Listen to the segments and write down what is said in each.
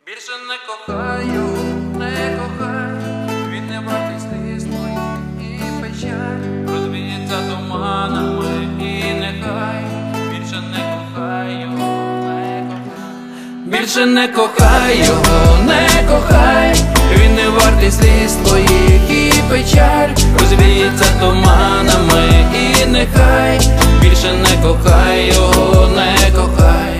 Більше не кохаю, не кохай, він не вартий сліз твоїх і печаль, розвіється туманами і нехай, більше не кохаю, не кохай. Більше не кохай його, не кохай, він не вартий сліз твоїх і печаль, розвіється туманами і нехай, більше не кохай його, не кохай.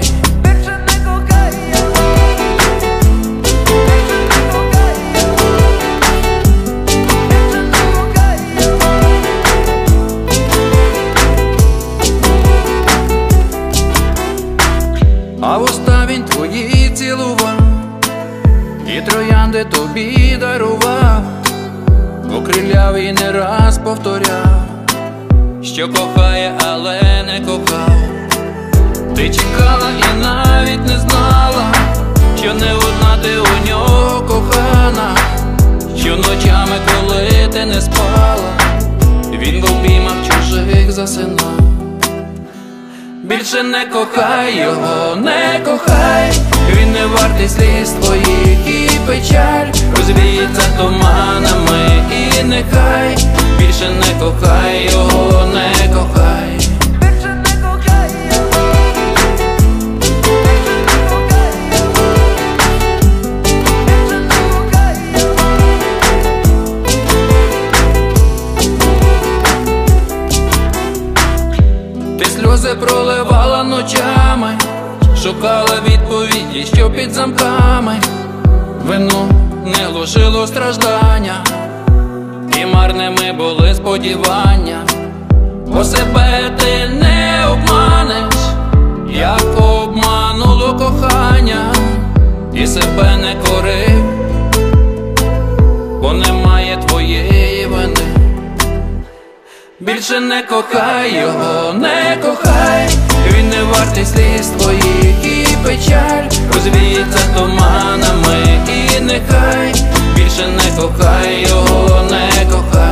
А вуста він твої цілував, і троянди тобі дарував, окриляв і не раз повторяв, що кохає, але не кохав. Ти чекала і навіть не знала, що не одна ти у нього кохана, що ночами, коли ти не спала, він в обіймах чужих засинав. Більше не кохай його, не кохай, він не вартий сліз твоїх і печаль, розвіється туманами і нехай, більше не кохай його, не кохай. Більше не кохай його, більше не кохай його, більше не кохай його. Ти сльози проливала ночами, шукала відповіді, що під замками. Вино не глушило страждання, і марними були сподівання. Бо себе ти не обманеш, як обмануло кохання, і себе не корив, бо немає твоєї вини. Більше не кохай його, не кохай, він не вартий сліз твоїх і печаль, розвіється туманами і нехай, більше не кохай його, не кохай.